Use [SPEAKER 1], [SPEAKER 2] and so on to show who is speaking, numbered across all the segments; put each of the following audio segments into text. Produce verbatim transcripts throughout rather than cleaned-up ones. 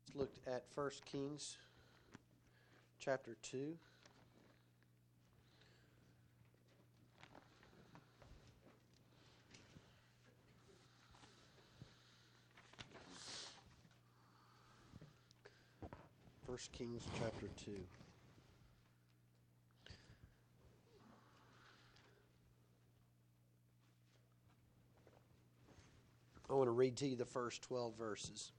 [SPEAKER 1] Let's look at First Kings chapter two. First Kings chapter two. I want to read to you the first twelve verses.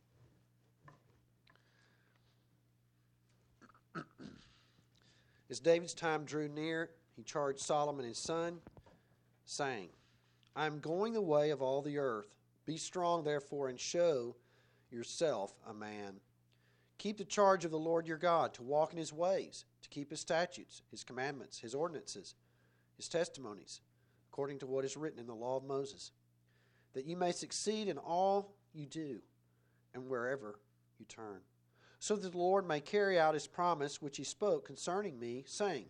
[SPEAKER 1] As David's time drew near, he charged Solomon his son, saying, I am going the way of all the earth. Be strong, therefore, and show yourself a man. Keep the charge of the Lord your God, to walk in his ways, to keep his statutes, his commandments, his ordinances, his testimonies, according to what is written in the law of Moses, that you may succeed in all you do and wherever you turn, so that the Lord may carry out his promise which he spoke concerning me, saying,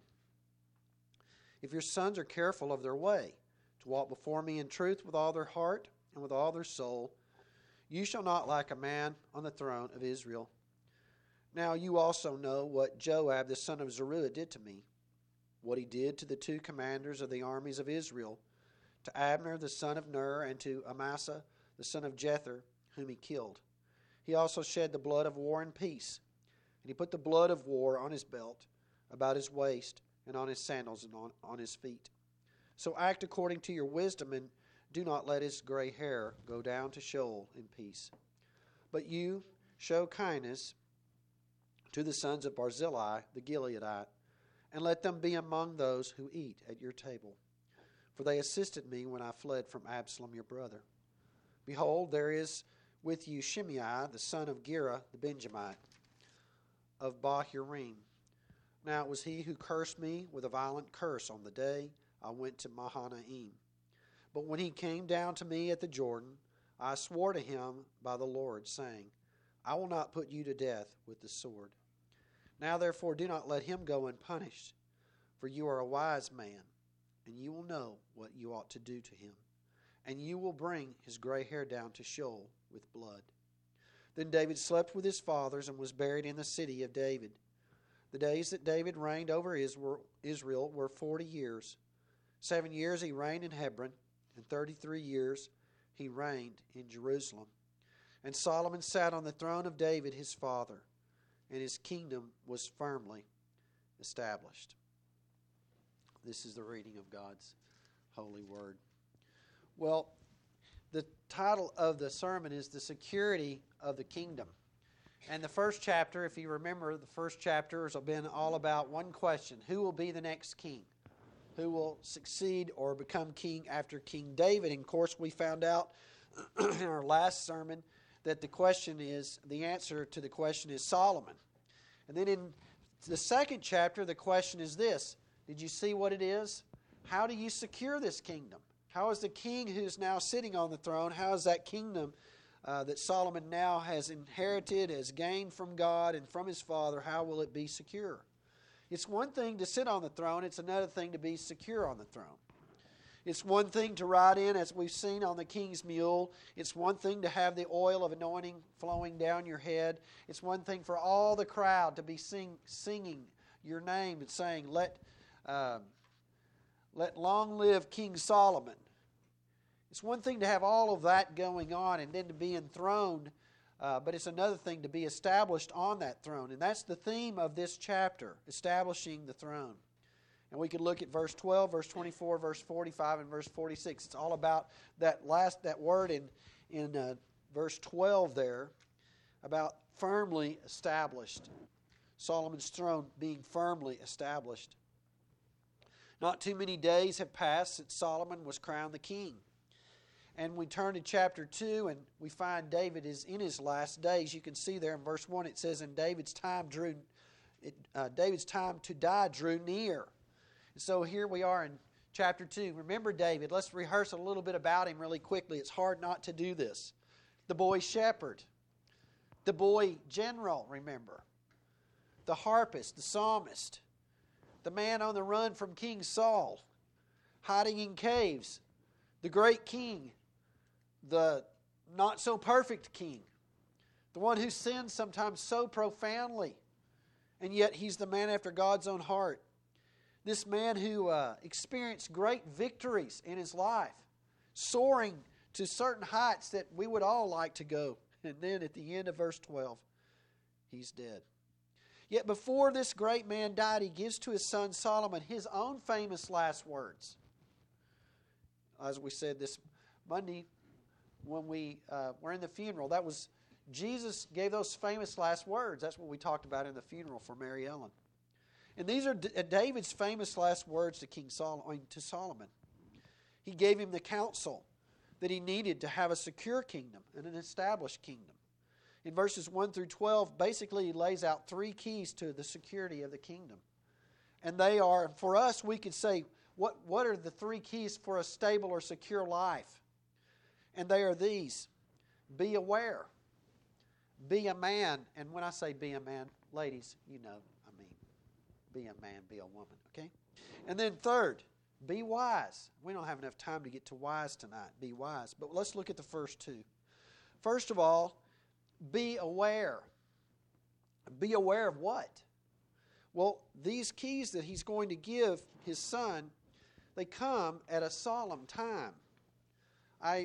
[SPEAKER 1] If your sons are careful of their way, to walk before me in truth with all their heart and with all their soul, you shall not lack a man on the throne of Israel. Now you also know what Joab the son of Zeruiah did to me, what he did to the two commanders of the armies of Israel, to Abner the son of Ner, and to Amasa the son of Jether, whom he killed. He also shed the blood of war and peace, and he put the blood of war on his belt, about his waist, and on his sandals, and on, on his feet. So act according to your wisdom, and do not let his gray hair go down to Sheol in peace. But you show kindness to the sons of Barzillai the Gileadite, and let them be among those who eat at your table. For they assisted me when I fled from Absalom your brother. Behold, there is with you Shimei, the son of Gera the Benjamite, of Bahurim. Now it was he who cursed me with a violent curse on the day I went to Mahanaim. But when he came down to me at the Jordan, I swore to him by the Lord, saying, I will not put you to death with the sword. Now therefore do not let him go unpunished, for you are a wise man, and you will know what you ought to do to him, and you will bring his gray hair down to Sheol with blood. Then David slept with his fathers and was buried in the city of David. The days that David reigned over Israel were forty years. Seven years he reigned in Hebron, and thirty-three years he reigned in Jerusalem. And Solomon sat on the throne of David his father, and his kingdom was firmly established. This is the reading of God's holy word. Well, the title of the sermon is The Security of the Kingdom. And the first chapter, if you remember, the first chapter has been all about one question: who will be the next king? Who will succeed or become king after King David? And of course, we found out in our last sermon that the question is, the answer to the question is Solomon. And then in the second chapter, the question is this: did you see what it is? How do you secure this kingdom? How is the king who's now sitting on the throne, how is that kingdom uh, that Solomon now has inherited, has gained from God and from his father, how will it be secure? It's one thing to sit on the throne, it's another thing to be secure on the throne. It's one thing to ride in, as we've seen on the king's mule. It's one thing to have the oil of anointing flowing down your head. It's one thing for all the crowd to be sing, singing your name and saying, let, um, let long live King Solomon. It's one thing to have all of that going on and then to be enthroned, uh, but it's another thing to be established on that throne. And that's the theme of this chapter, establishing the throne. And we could look at verse twelve, verse twenty-four, verse forty-five, and verse forty-six. It's all about that last that word in, in uh, verse twelve there, about firmly established. Solomon's throne being firmly established. Not too many days have passed since Solomon was crowned the king. And we turn to chapter two, and we find David is in his last days. You can see there in verse one, it says, "And David's time drew, it, uh, David's time to die drew near." And so here we are in chapter two. Remember David. Let's rehearse a little bit about him really quickly. It's hard not to do this. The boy shepherd, the boy general. Remember, the harpist, the psalmist, the man on the run from King Saul, hiding in caves, the great king, the not-so-perfect king, The one who sins sometimes so profoundly, and yet he's the man after God's own heart. This man who uh, experienced great victories in his life, soaring to certain heights that we would all like to go. And then at the end of verse twelve, he's dead. Yet before this great man died, he gives to his son Solomon his own famous last words. As we said this Monday when we uh, were in the funeral, that was Jesus gave those famous last words. That's what we talked about in the funeral for Mary Ellen. And these are D- David's famous last words to King Solomon, to Solomon. He gave him the counsel that he needed to have a secure kingdom and an established kingdom. In verses one through twelve, basically he lays out three keys to the security of the kingdom. And they are, for us, we could say, what, what are the three keys for a stable or secure life? And they are these. Be aware. Be a man. And when I say be a man, ladies, you know, I mean, be a man, be a woman, okay? And then third, be wise. We don't have enough time to get to wise tonight. Be wise. But let's look at the first two. First of all, be aware. Be aware of what? Well, these keys that he's going to give his son, they come at a solemn time. I,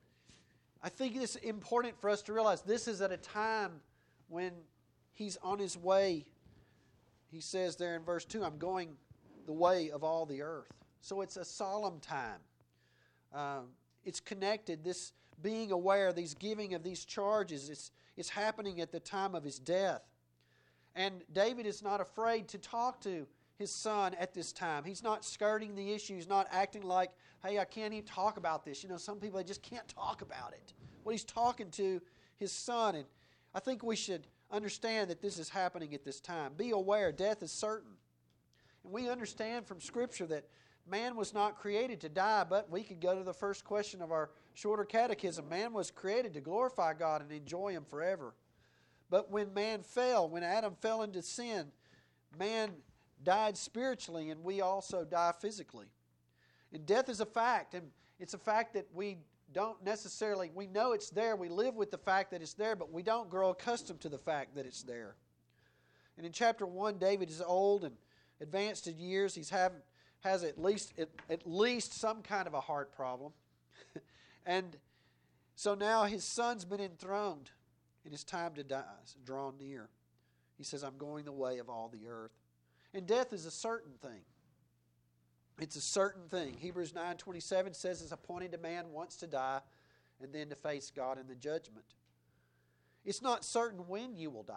[SPEAKER 1] I think it's important for us to realize this is at a time when he's on his way. He says there in verse two, I'm going the way of all the earth. So it's a solemn time. Um, it's connected, this being aware, these giving of these charges, it's, it's happening at the time of his death. And David is not afraid to talk to his son at this time. He's not skirting the issue. He's not acting like, hey, I can't even talk about this. You know, some people, they just can't talk about it. Well, he's talking to his son, and I think we should understand that this is happening at this time. Be aware, death is certain. And we understand from Scripture that man was not created to die, but we could go to the first question of our shorter catechism. Man was created to glorify God and enjoy Him forever. But when man fell, when Adam fell into sin, man died spiritually and we also die physically. And death is a fact, and it's a fact that we don't necessarily, we know it's there, we live with the fact that it's there, but we don't grow accustomed to the fact that it's there. And in chapter one, David is old and advanced in years. He's have, has at least, at, at least some kind of a heart problem. And so now his son's been enthroned, and his time to die is drawn near. He says, I'm going the way of all the earth. And death is a certain thing. It's a certain thing. Hebrews nine twenty-seven says it's appointed to man once to die and then to face God in the judgment. It's not certain when you will die.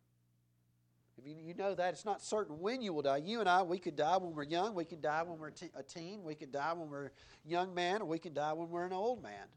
[SPEAKER 1] If you, you know that, it's not certain when you will die. You and I, we could die when we're young. We could die when we're te- a teen. We could die when we're a young man, or we could die when we're an old man.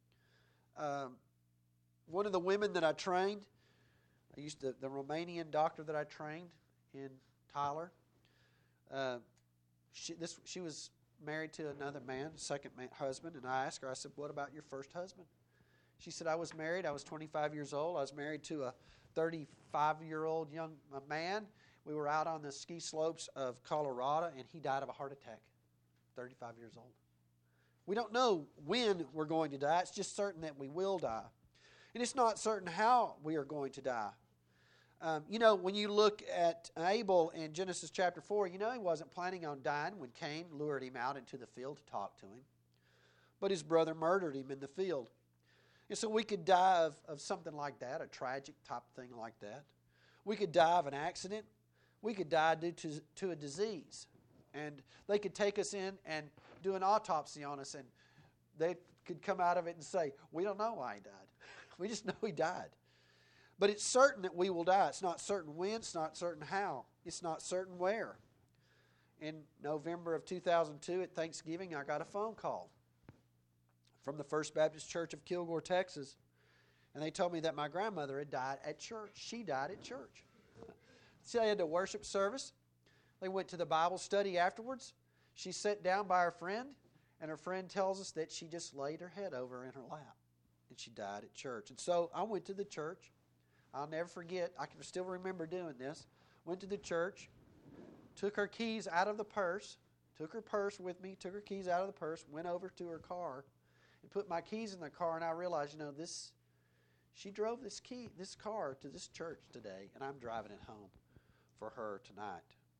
[SPEAKER 1] Um, one of the women that I trained, I used to, the Romanian doctor that I trained in Tyler, uh, She, this, she was married to another man, second man, husband, and I asked her, I said, what about your first husband? She said, I was married. I was twenty-five years old. I was married to a thirty-five-year-old young man. We were out on the ski slopes of Colorado, and he died of a heart attack, thirty-five years old. We don't know when we're going to die. It's just certain that we will die. And it's not certain how we are going to die. Um, you know, when you look at Abel in Genesis chapter four, you know he wasn't planning on dying when Cain lured him out into the field to talk to him. But his brother murdered him in the field. And so we could die of, of something like that, a tragic type thing like that. We could die of an accident. We could die due to, to a disease. And they could take us in and do an autopsy on us, and they could come out of it and say, we don't know why he died. We just know he died. But it's certain that we will die. It's not certain when. It's not certain how. It's not certain where. In November of two thousand two, at Thanksgiving, I got a phone call from the First Baptist Church of Kilgore, Texas. And they told me that my grandmother had died at church. She died at church. So they had a worship service. They went to the Bible study afterwards. She sat down by her friend, and her friend tells us that she just laid her head over in her lap. And she died at church. And so I went to the church. I'll never forget. I can still remember doing this. Went to the church, took her keys out of the purse, took her purse with me, took her keys out of the purse, went over to her car, and put my keys in the car, and I realized, you know, this She drove this key, this car to this church today, and I'm driving it home for her tonight.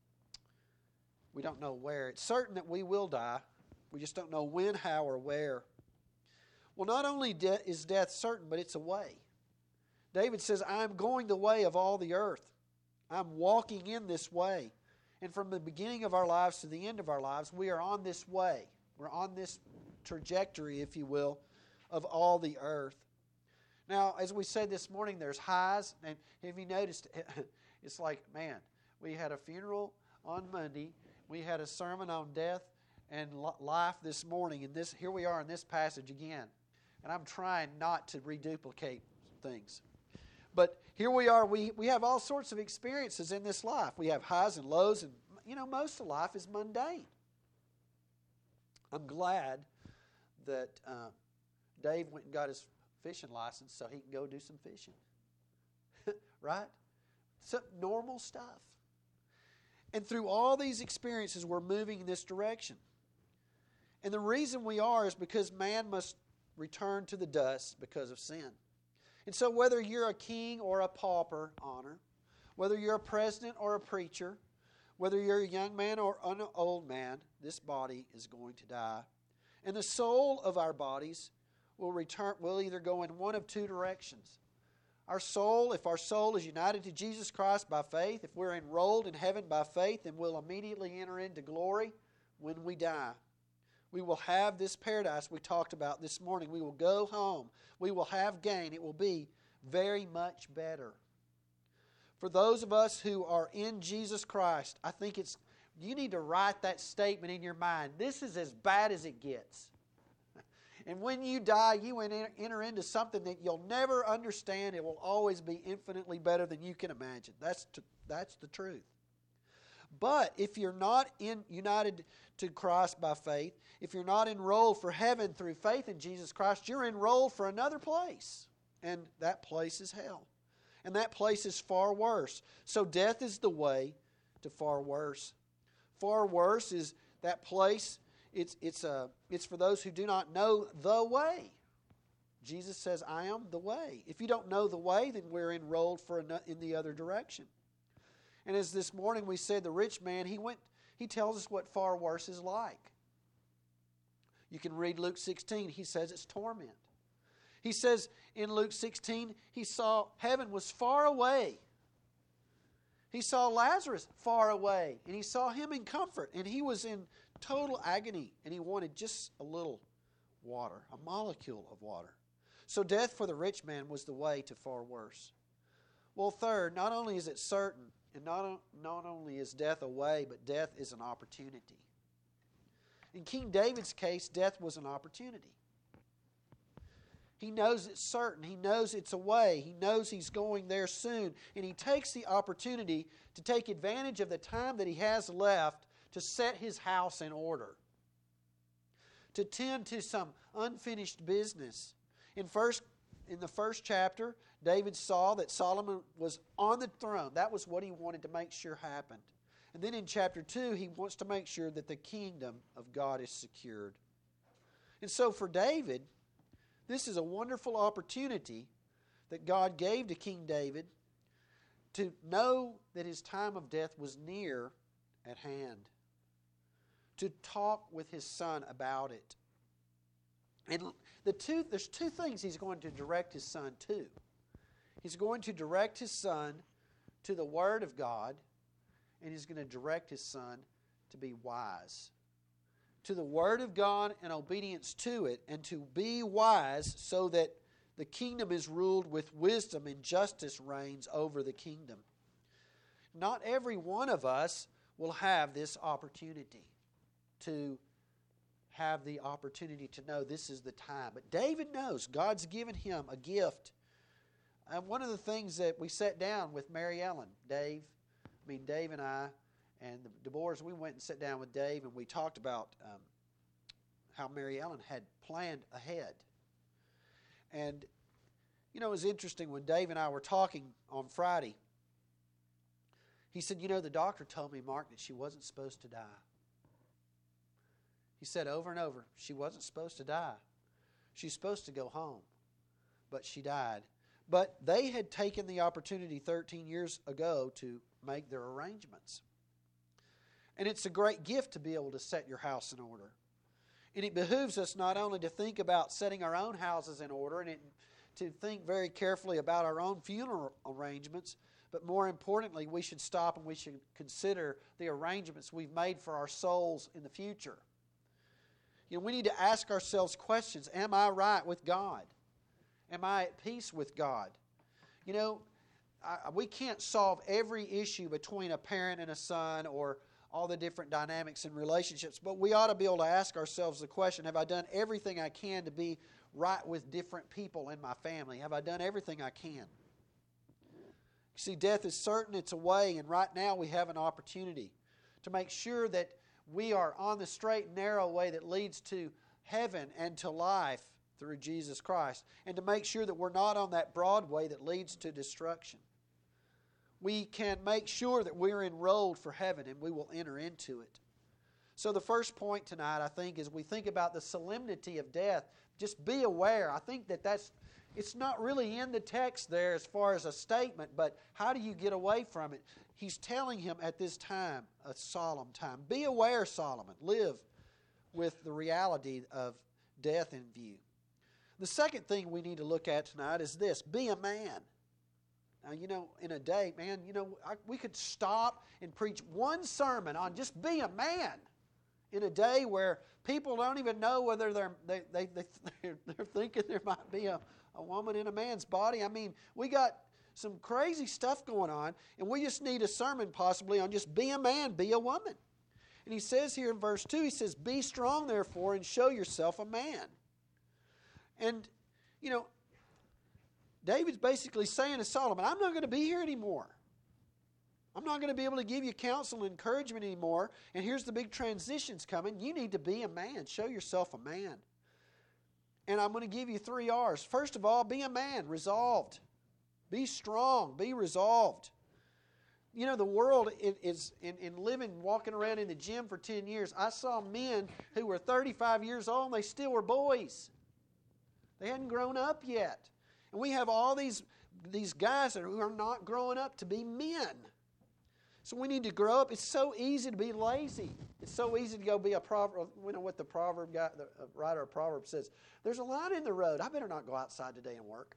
[SPEAKER 1] We don't know where. It's certain that we will die. We just don't know when, how, or where. Well, not only de- is death certain, but it's a way. David says, I'm going the way of all the earth. I'm walking in this way. And from the beginning of our lives to the end of our lives, we are on this way. We're on this trajectory, if you will, of all the earth. Now, as we said this morning, there's highs. And have you noticed, it's like, man, we had a funeral on Monday. We had a sermon on death and life this morning. And this, here we are in this passage again. And I'm trying not to reduplicate things. But here we are. We, we have all sorts of experiences in this life. We have highs and lows. And, you know, most of life is mundane. I'm glad that uh, Dave went and got his fishing license so he can go do some fishing. Right? Some normal stuff. And through all these experiences, we're moving in this direction. And the reason we are is because man must return to the dust because of sin. And so whether you're a king or a pauper, honor, whether you're a president or a preacher, whether you're a young man or an old man, this body is going to die. And the soul of our bodies will return, will either go in one of two directions. Our soul, if our soul is united to Jesus Christ by faith, if we're enrolled in heaven by faith, then we'll immediately enter into glory when we die. We will have this paradise we talked about this morning. We will go home. We will have gain. It will be very much better. For those of us who are in Jesus Christ, I think it's, you need to write that statement in your mind. This is as bad as it gets. And when you die, you enter into something that you'll never understand. It will always be infinitely better than you can imagine. That's, to, that's the truth. But if you're not in, united to Christ by faith, if you're not enrolled for heaven through faith in Jesus Christ, you're enrolled for another place. And that place is hell. And that place is far worse. So death is the way to far worse. Far worse is that place. It's, it's, a, it's for those who do not know the way. Jesus says, I am the way. If you don't know the way, then we're enrolled for an, in the other direction. And as this morning we said, the rich man, he went. He tells us what far worse is like. You can read Luke sixteen. He says it's torment. He says in Luke sixteen, he saw heaven was far away. He saw Lazarus far away, and he saw him in comfort, and he was in total agony, and he wanted just a little water, a molecule of water. So death for the rich man was the way to far worse. Well, third, not only is it certain, and not, not only is death a way, but death is an opportunity. In King David's case, death was an opportunity. He knows it's certain. He knows it's a way. He knows he's going there soon. And he takes the opportunity to take advantage of the time that he has left to set his house in order, to tend to some unfinished business. In first, in the first chapter, David saw that Solomon was on the throne. That was what he wanted to make sure happened. And then in chapter two, he wants to make sure that the kingdom of God is secured. And so for David, this is a wonderful opportunity that God gave to King David to know that his time of death was near at hand, to talk with his son about it. And the two, there's two things he's going to direct his son to. He's going to direct his son to the Word of God, and he's going to direct his son to be wise. To the Word of God and obedience to it, and to be wise so that the kingdom is ruled with wisdom and justice reigns over the kingdom. Not every one of us will have this opportunity to have the opportunity to know this is the time. But David knows God's given him a gift. And one of the things that we sat down with Mary Ellen, Dave, I mean Dave and I, and the DeBoers, we went and sat down with Dave and we talked about um, how Mary Ellen had planned ahead. And, you know, it was interesting when Dave and I were talking on Friday. He said, you know, the doctor told me, Mark, that she wasn't supposed to die. He said over and over, she wasn't supposed to die. She's supposed to go home, but she died. But they had taken the opportunity thirteen years ago to make their arrangements. And it's a great gift to be able to set your house in order. And it behooves us not only to think about setting our own houses in order and it, to think very carefully about our own funeral arrangements, but more importantly, we should stop and we should consider the arrangements we've made for our souls in the future. You know, we need to ask ourselves questions. Am I right with God? Am I at peace with God? You know, I, we can't solve every issue between a parent and a son or all the different dynamics in relationships, but we ought to be able to ask ourselves the question, have I done everything I can to be right with different people in my family? Have I done everything I can? You see, death is certain, it's away, and right now we have an opportunity to make sure that we are on the straight and narrow way that leads to heaven and to life through Jesus Christ, and to make sure that we're not on that broad way that leads to destruction. We can make sure that we're enrolled for heaven and we will enter into it. So the first point tonight, I think, is we think about the solemnity of death. Just be aware. I think that that's, it's not really in the text there as far as a statement, but how do you get away from it? He's telling him at this time, a solemn time. Be aware, Solomon. Live with the reality of death in view. The second thing we need to look at tonight is this: be a man. Now, you know, in a day, man, you know, I, we could stop and preach one sermon on just be a man in a day where people don't even know whether they're they, they, they, they're, they're thinking there might be a, a woman in a man's body. I mean, we got some crazy stuff going on, and we just need a sermon possibly on just be a man, be a woman. And he says here in verse two, he says, be strong, therefore, and show yourself a man. And, you know, David's basically saying to Solomon, I'm not going to be here anymore. I'm not going to be able to give you counsel and encouragement anymore. And here's the big transitions coming. You need to be a man. Show yourself a man. And I'm going to give you three R's. First of all, be a man, resolved. Be strong, be resolved. You know, the world is, in, in living, walking around in the gym for ten years, I saw men who were thirty-five years old and they still were boys. They hadn't grown up yet. And we have all these, these guys who are not growing up to be men. So we need to grow up. It's so easy to be lazy. It's so easy to go be a proverb. We know what the proverb guy, the writer of Proverbs says. There's a line in the road. I better not go outside today and work.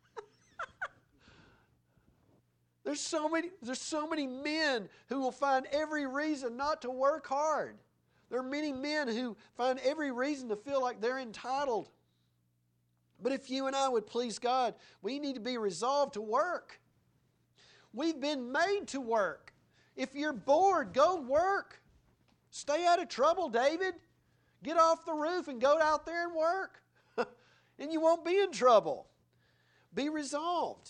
[SPEAKER 1] There's so many, there's so many men who will find every reason not to work hard. There are many men who find every reason to feel like they're entitled. But if you and I would please God, we need to be resolved to work. We've been made to work. If you're bored, go work. Stay out of trouble, David. Get off the roof and go out there and work. And you won't be in trouble. Be resolved.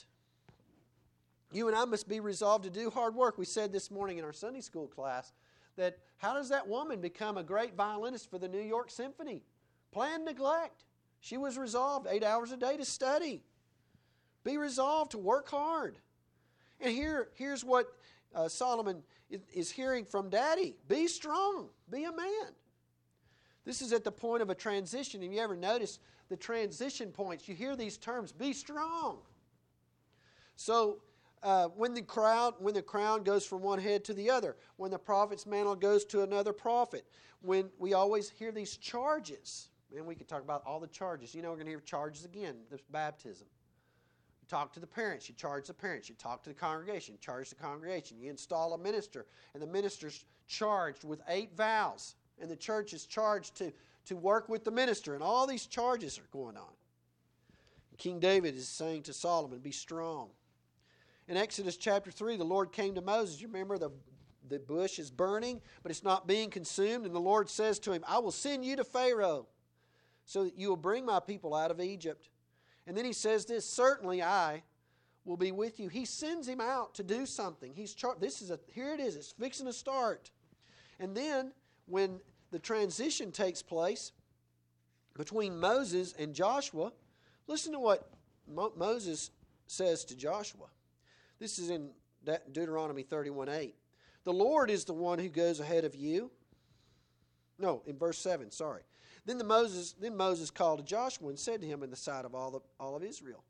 [SPEAKER 1] You and I must be resolved to do hard work. We said this morning in our Sunday school class that how does that woman become a great violinist for the New York Symphony? Planned neglect. She was resolved eight hours a day to study. Be resolved to work hard. And here, here's what uh, Solomon is, is hearing from Daddy. Be strong. Be a man. This is at the point of a transition. Have you ever noticed the transition points? You hear these terms, be strong. So uh, when the crown, when the crown goes from one head to the other, when the prophet's mantle goes to another prophet, when we always hear these charges. And we could talk about all the charges. You know, we're going to hear charges again. There's baptism. You talk to the parents. You charge the parents. You talk to the congregation. You charge the congregation. You install a minister. And the minister's charged with eight vows. And the church is charged to, to work with the minister. And all these charges are going on. King David is saying to Solomon, be strong. In Exodus chapter three, the Lord came to Moses. You remember the the bush is burning, but it's not being consumed. And the Lord says to him, I will send you to Pharaoh, so that you will bring my people out of Egypt. And then he says this, certainly I will be with you. He sends him out to do something. He's char- this is a here it is. It's fixing to start. And then when the transition takes place between Moses and Joshua, listen to what Mo- Moses says to Joshua. This is in De- Deuteronomy thirty-one eight. The Lord is the one who goes ahead of you. No, in verse seven, sorry. Then the Moses, then Moses called to Joshua and said to him in the sight of all, the, all of Israel,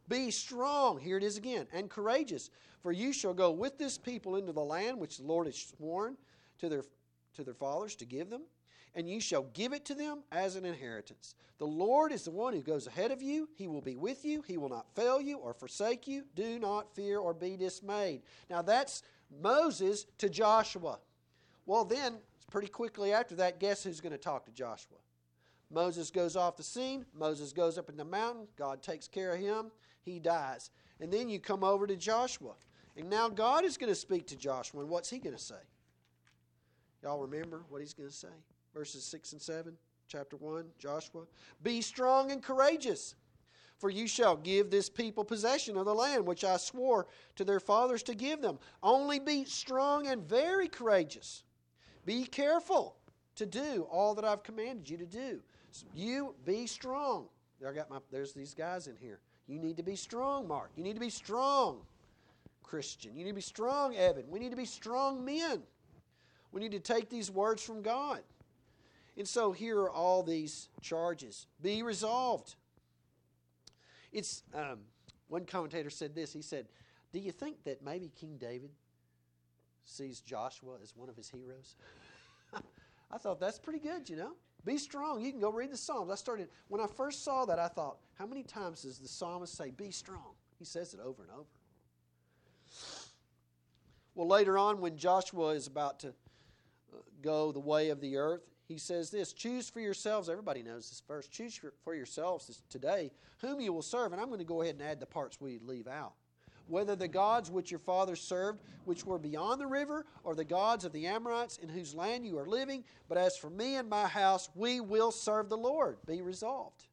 [SPEAKER 1] Be strong, here it is again, and courageous, for you shall go with this people into the land which the Lord has sworn to their, to their fathers to give them, and you shall give it to them as an inheritance. The Lord is the one who goes ahead of you. He will be with you. He will not fail you or forsake you. Do not fear or be dismayed. Now that's Moses to Joshua. Well then, pretty quickly after that, guess who's going to talk to Joshua? Moses goes off the scene. Moses goes up in the mountain. God takes care of him. He dies. And then you come over to Joshua. And now God is going to speak to Joshua. And what's he going to say? Y'all remember what he's going to say? Verses six and seven, chapter one, Joshua. Be strong and courageous, for you shall give this people possession of the land which I swore to their fathers to give them. Only be strong and very courageous. Be careful to do all that I've commanded you to do. You be strong. I got my, there's these guys in here. You need to be strong, Mark. You need to be strong, Christian. You need to be strong, Evan. We need to be strong men. We need to take these words from God. And so here are all these charges. Be resolved. It's um, one commentator said this. He said, do you think that maybe King David sees Joshua as one of his heroes? I thought that's pretty good, you know. Be strong. You can go read the Psalms. I started, when I first saw that, I thought, how many times does the psalmist say, be strong? He says it over and over. Well, later on, when Joshua is about to go the way of the earth, he says this, choose for yourselves, everybody knows this verse, choose for yourselves today whom you will serve. And I'm going to go ahead and add the parts we leave out. Whether the gods which your fathers served, which were beyond the river, or the gods of the Amorites in whose land you are living. But as for me and my house, we will serve the Lord. Be resolved.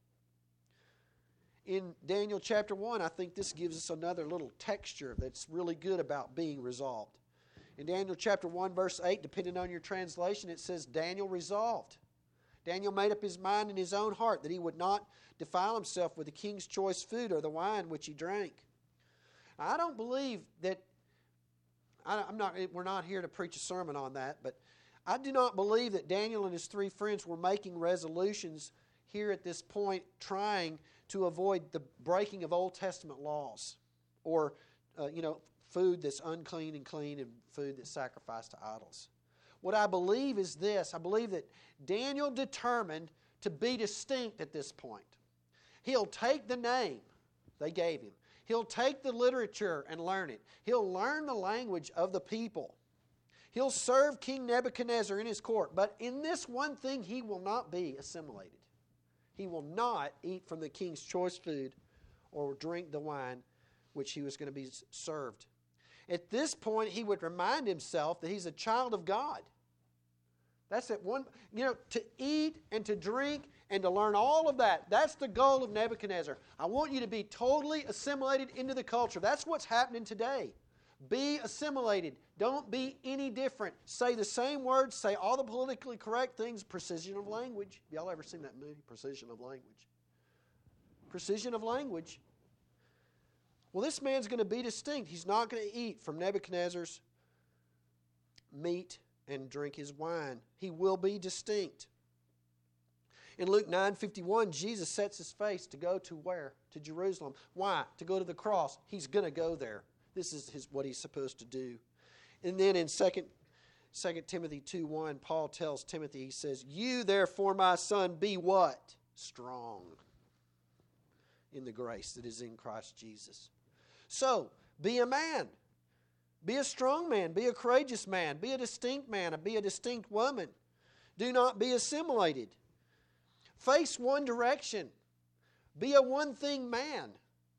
[SPEAKER 1] In Daniel chapter one, I think this gives us another little texture that's really good about being resolved. In Daniel chapter one, verse eight, depending on your translation, it says, Daniel resolved. Daniel made up his mind in his own heart that he would not defile himself with the king's choice food or the wine which he drank. I don't believe that, I, I'm not, we're not here to preach a sermon on that, but I do not believe that Daniel and his three friends were making resolutions here at this point trying to avoid the breaking of Old Testament laws or, uh, you know, food that's unclean and clean and food that's sacrificed to idols. What I believe is this. I believe that Daniel determined to be distinct at this point. He'll take the name they gave him. He'll take the literature and learn it. He'll learn the language of the people. He'll serve King Nebuchadnezzar in his court. But in this one thing, he will not be assimilated. He will not eat from the king's choice food or drink the wine which he was going to be served. At this point, he would remind himself that he's a child of God. That's it. One, you know, to eat and to drink and to learn all of that. That's the goal of Nebuchadnezzar. I want you to be totally assimilated into the culture. That's what's happening today. Be assimilated. Don't be any different. Say the same words. Say all the politically correct things. Precision of language. Y'all ever seen that movie, Precision of Language? Precision of language. Well, this man's going to be distinct. He's not going to eat from Nebuchadnezzar's meat and drink his wine. He will be distinct. In Luke nine fifty-one, Jesus sets his face to go to where? To Jerusalem. Why? To go to the cross. He's going to go there. This is his, what he's supposed to do. And then in Second Timothy two one, Paul tells Timothy, he says, you therefore, my son, be what? Strong in the grace that is in Christ Jesus. So, be a man. Be a strong man. Be a courageous man. Be a distinct man. Be a distinct woman. Do not be assimilated. Face one direction. Be a one-thing man.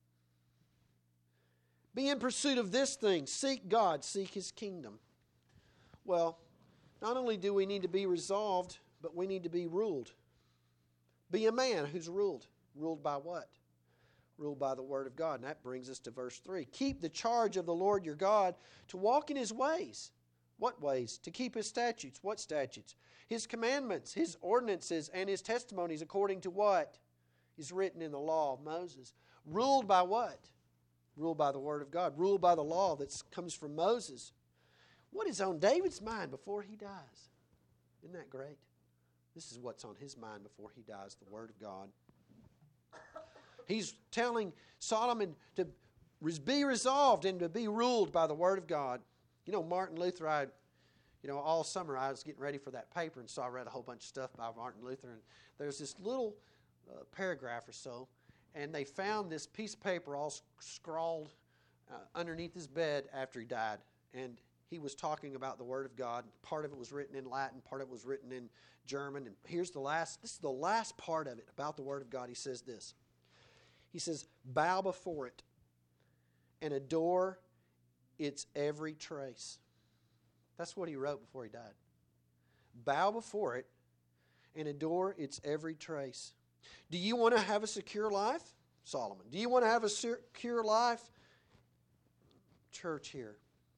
[SPEAKER 1] Be in pursuit of this thing. Seek God. Seek His kingdom. Well, not only do we need to be resolved, but we need to be ruled. Be a man who's ruled. Ruled by what? Ruled by the Word of God. And that brings us to verse three. Keep the charge of the Lord your God to walk in His ways. What ways? To keep His statutes. What statutes? His commandments, His ordinances, and His testimonies according to what is written in the law of Moses. Ruled by what? Ruled by the Word of God. Ruled by the law that comes from Moses. What is on David's mind before he dies? Isn't that great? This is what's on his mind before he dies, the Word of God. He's telling Solomon to be resolved and to be ruled by the Word of God. You know, Martin Luther, I, you know, all summer I was getting ready for that paper, and so I read a whole bunch of stuff by Martin Luther, and there's this little uh, paragraph or so, and they found this piece of paper all scrawled uh, underneath his bed after he died, and he was talking about the Word of God. Part of it was written in Latin, part of it was written in German, and here's the last, this is the last part of it about the Word of God. He says this. He says, bow before it and adore its every trace. That's what he wrote before he died. Bow before it and adore its every trace. Do you want to have a secure life? Solomon. Do you want to have a secure life? Church here.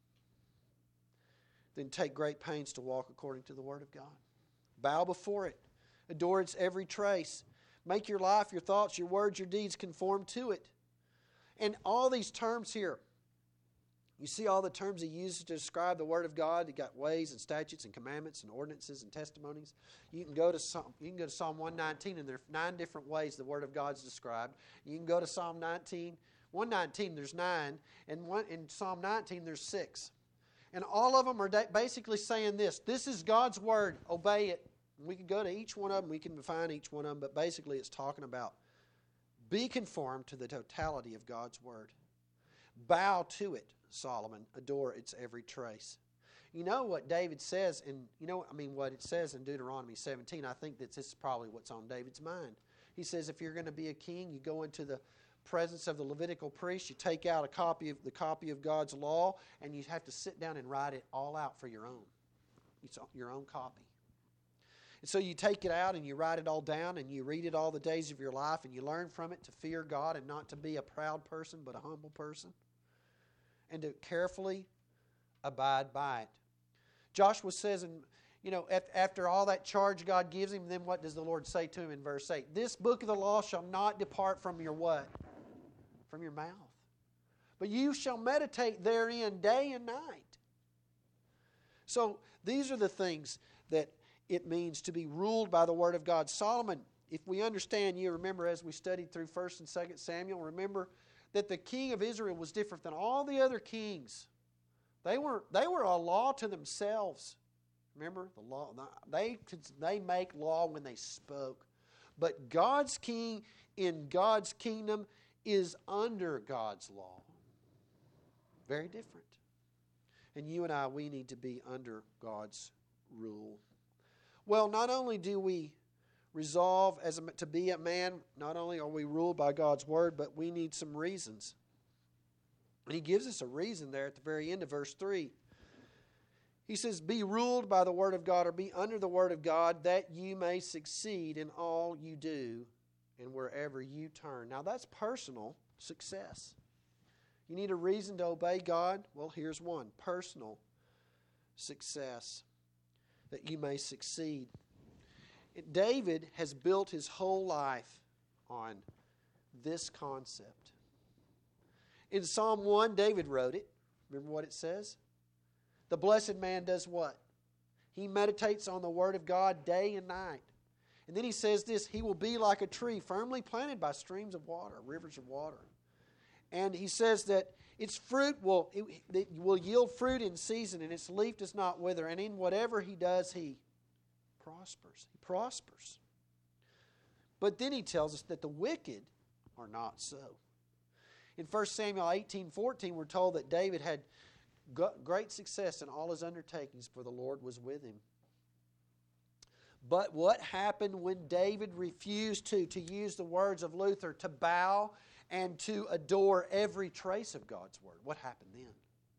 [SPEAKER 1] Then take great pains to walk according to the Word of God. Bow before it. Adore its every trace. Make your life, your thoughts, your words, your deeds conform to it. And all these terms here, you see all the terms he uses to describe the Word of God. He got ways and statutes and commandments and ordinances and testimonies. You can go to Psalm, you can go to Psalm one nineteen, and there are nine different ways the Word of God is described. You can go to Psalm nineteen, one nineteen, there's nine, and one, in Psalm nineteen, there's six. And all of them are basically saying this. This is God's Word. Obey it. We can go to each one of them. We can define each one of them. But basically it's talking about be conformed to the totality of God's Word. Bow to it, Solomon. Adore its every trace. You know what David says, and you know, I mean, what it says in Deuteronomy seventeen. I think that this is probably what's on David's mind. He says if you're going to be a king, you go into the presence of the Levitical priest, you take out a copy of the copy of God's law, and you have to sit down and write it all out for your own. It's your own copy. And so you take it out and you write it all down and you read it all the days of your life and you learn from it to fear God and not to be a proud person but a humble person and to carefully abide by it. Joshua says, in, you know, after all that charge God gives him, then what does the Lord say to him in verse eight? This book of the law shall not depart from your what? From your mouth. But you shall meditate therein day and night. So these are the things that it means to be ruled by the Word of God. Solomon, if we understand, you remember as we studied through First and Second Samuel, remember that the king of Israel was different than all the other kings. They were, they were a law to themselves. Remember, the law, they, they make law when they spoke. But God's king in God's kingdom is under God's law. Very different. And you and I, we need to be under God's rule. Well, not only do we resolve as a, to be a man, not only are we ruled by God's Word, but we need some reasons. And he gives us a reason there at the very end of verse three. He says, be ruled by the Word of God, or be under the Word of God, that you may succeed in all you do and wherever you turn. Now that's personal success. You need a reason to obey God? Well, here's one. Personal success. That you may succeed. David has built his whole life on this concept. In Psalm one, David wrote it. Remember what it says? The blessed man does what? He meditates on the Word of God day and night. And then he says this, he will be like a tree firmly planted by streams of water, rivers of water. And he says that its fruit will, it, it will yield fruit in season, and its leaf does not wither. And in whatever he does, he prospers. He prospers. But then he tells us that the wicked are not so. In First Samuel eighteen fourteen, we're told that David had great success in all his undertakings, for the Lord was with him. But what happened when David refused to, to use the words of Luther, to bow and to adore every trace of God's Word? What happened then?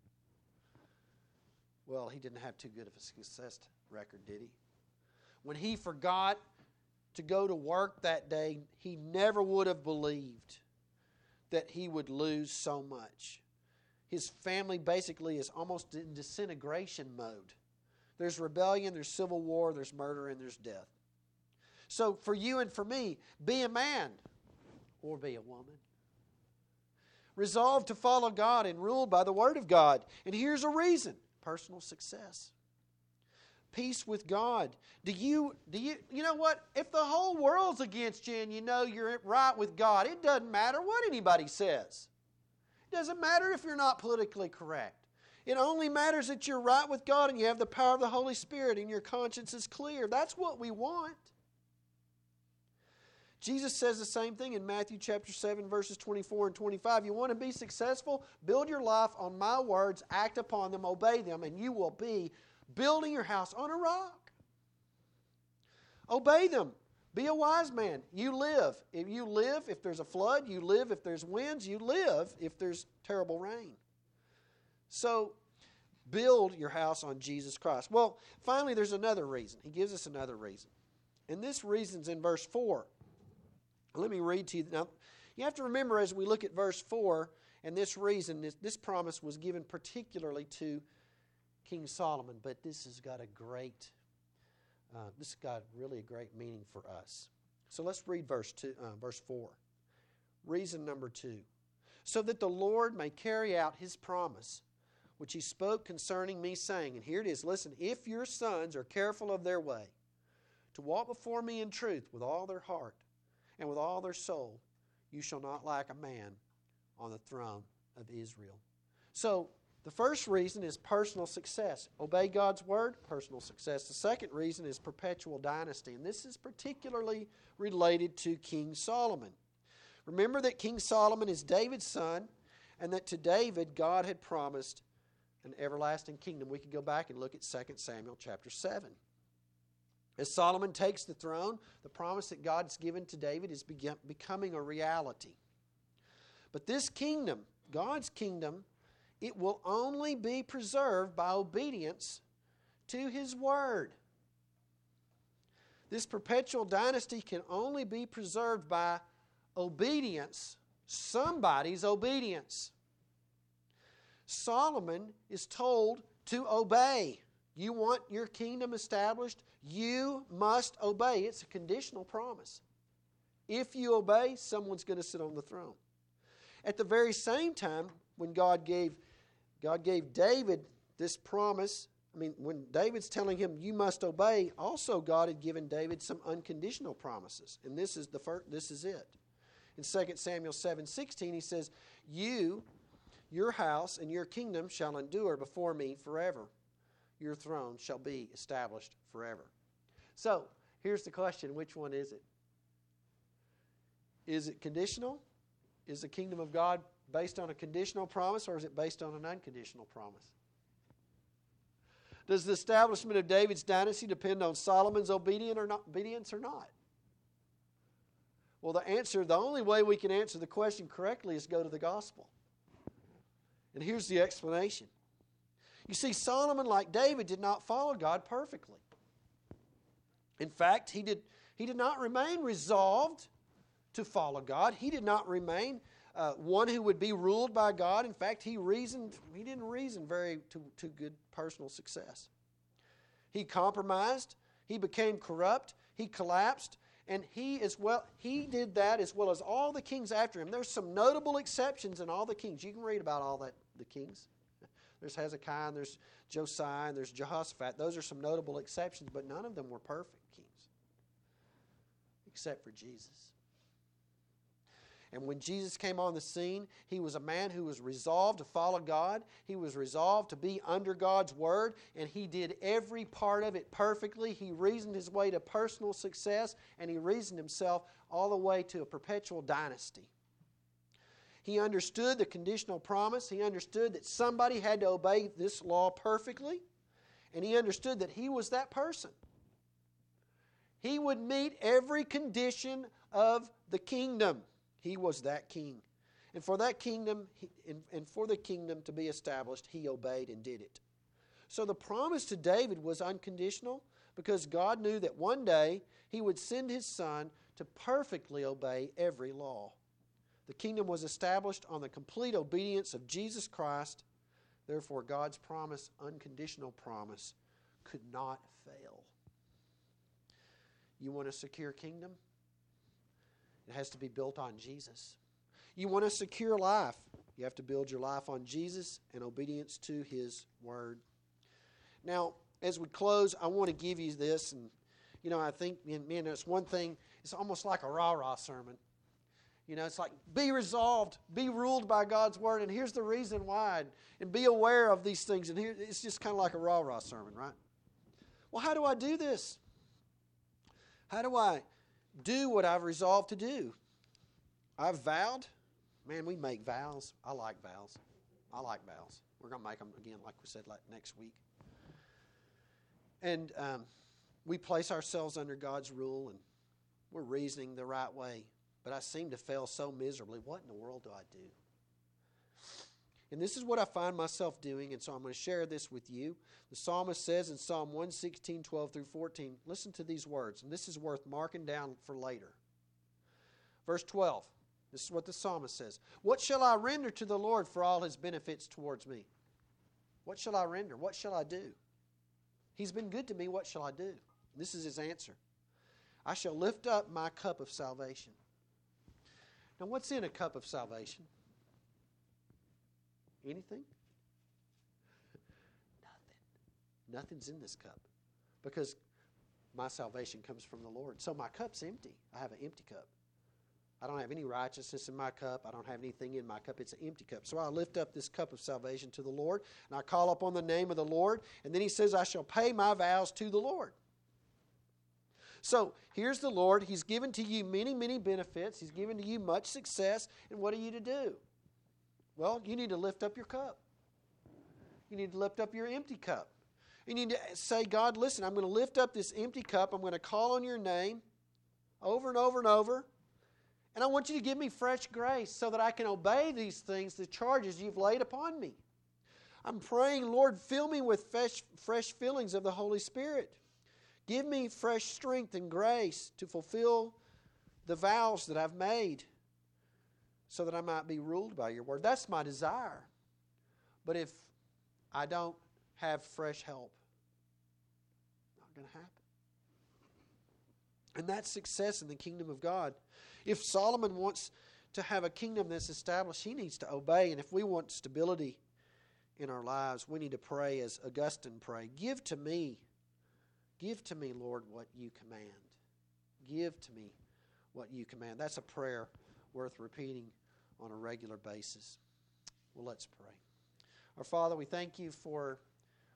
[SPEAKER 1] Well, he didn't have too good of a success record, did he? When he forgot to go to work that day, he never would have believed that he would lose so much. His family basically is almost in disintegration mode. There's rebellion, there's civil war, there's murder, and there's death. So for you and for me, be a man or be a woman. Resolve to follow God and rule by the Word of God. And here's a reason. Personal success. peace with God? Do you, do you, you know what? If the whole world's against you and you know you're right with God, it doesn't matter what anybody says. It doesn't matter if you're not politically correct. It only matters that you're right with God and you have the power of the Holy Spirit and your conscience is clear. That's what we want. Jesus says the same thing in Matthew chapter seven, verses twenty-four and twenty-five. You want to be successful? Build your life on my words, act upon them, obey them, and you will be building your house on a rock. Obey them. Be a wise man. You live. If you live, if there's a flood, you live. If there's winds, you live. If there's terrible rain. So, build your house on Jesus Christ. Well, finally, there's another reason. He gives us another reason. And this reason's in verse four. Let me read to you. Now, you have to remember as we look at verse four, and this reason, this, this promise was given particularly to King Solomon, but this has got a great, uh, this has got really a great meaning for us. So let's read verse two, uh, verse four. Reason number two. So that the Lord may carry out His promise, which He spoke concerning me, saying, and here it is, listen, if your sons are careful of their way, to walk before me in truth with all their heart, and with all their soul, you shall not lack a man on the throne of Israel. So, the first reason is personal success. Obey God's word, personal success. The second reason is perpetual dynasty, and this is particularly related to King Solomon. Remember that King Solomon is David's son, and that to David God had promised an everlasting kingdom. We could go back and look at Second Samuel chapter seven. As Solomon takes the throne, the promise that God's given to David is becoming a reality. But this kingdom, God's kingdom, it will only be preserved by obedience to His word. This perpetual dynasty can only be preserved by obedience, somebody's obedience. Solomon is told to obey. You want your kingdom established? You must obey. It's a conditional promise. If you obey, someone's going to sit on the throne. At the very same time, when God gave, God gave David this promise, I mean, when David's telling him, you must obey, also God had given David some unconditional promises. And this is the first, this is it. In Second Samuel seven sixteen, he says, you, your house, and your kingdom shall endure before me forever. Your throne shall be established forever. So, here's the question, which one is it? Is it conditional? Is the kingdom of God based on a conditional promise, or is it based on an unconditional promise? Does the establishment of David's dynasty depend on Solomon's obedience or not? Obedience or not? Well, the answer, the only way we can answer the question correctly is go to the gospel. And here's the explanation. You see, Solomon, like David, did not follow God perfectly. In fact, he did, he did not remain resolved to follow God. He did not remain uh, one who would be ruled by God. In fact, he reasoned, he didn't reason very to, to good personal success. He compromised. He became corrupt. He collapsed. And he as well, he did that as well as all the kings after him. There's some notable exceptions in all the kings. You can read about all that, the kings. There's Hezekiah, and there's Josiah, and there's Jehoshaphat. Those are some notable exceptions, but none of them were perfect kings, except for Jesus. And when Jesus came on the scene, He was a man who was resolved to follow God. He was resolved to be under God's word, and He did every part of it perfectly. He reasoned His way to personal success, and He reasoned Himself all the way to a perpetual dynasty. He understood the conditional promise. He understood that somebody had to obey this law perfectly. And He understood that He was that person. He would meet every condition of the kingdom. He was that king. And for that kingdom, and for the kingdom to be established, He obeyed and did it. So the promise to David was unconditional because God knew that one day He would send His Son to perfectly obey every law. The kingdom was established on the complete obedience of Jesus Christ. Therefore, God's promise, unconditional promise, could not fail. You want a secure kingdom? It has to be built on Jesus. You want a secure life? You have to build your life on Jesus and obedience to His word. Now, as we close, I want to give you this. And, you know, I think, man, it's one thing, it's almost like a rah-rah sermon. You know, it's like, be resolved, be ruled by God's Word, and here's the reason why, and be aware of these things. And here, it's just kind of like a rah-rah sermon, right? Well, how do I do this? How do I do what I've resolved to do? I've vowed. Man, we make vows. I like vows. I like vows. We're going to make them again, like we said, like next week. And um, we place ourselves under God's rule, and we're reasoning the right way. But I seem to fail so miserably. What in the world do I do? And this is what I find myself doing, and so I'm going to share this with you. The psalmist says in Psalm one sixteen, twelve through fourteen, listen to these words, and this is worth marking down for later. Verse twelve, this is what the psalmist says. What shall I render to the Lord for all His benefits towards me? What shall I render? What shall I do? He's been good to me. What shall I do? This is his answer. I shall lift up my cup of salvation. Now, what's in a cup of salvation? Anything? Nothing. Nothing's in this cup because my salvation comes from the Lord. So my cup's empty. I have an empty cup. I don't have any righteousness in my cup. I don't have anything in my cup. It's an empty cup. So I lift up this cup of salvation to the Lord, and I call upon the name of the Lord. And then he says, I shall pay my vows to the Lord. So here's the Lord. He's given to you many, many benefits. He's given to you much success. And what are you to do? Well, you need to lift up your cup. You need to lift up your empty cup. You need to say, God, listen, I'm going to lift up this empty cup. I'm going to call on your name over and over and over. And I want you to give me fresh grace so that I can obey these things, the charges you've laid upon me. I'm praying, Lord, fill me with fresh, fresh fillings of the Holy Spirit. Give me fresh strength and grace to fulfill the vows that I've made so that I might be ruled by your word. That's my desire. But if I don't have fresh help, not going to happen. And that's success in the kingdom of God. If Solomon wants to have a kingdom that's established, he needs to obey. And if we want stability in our lives, we need to pray as Augustine prayed. Give to me, give to me, Lord, what you command. Give to me what you command. That's a prayer worth repeating on a regular basis. Well, let's pray. Our Father, we thank you for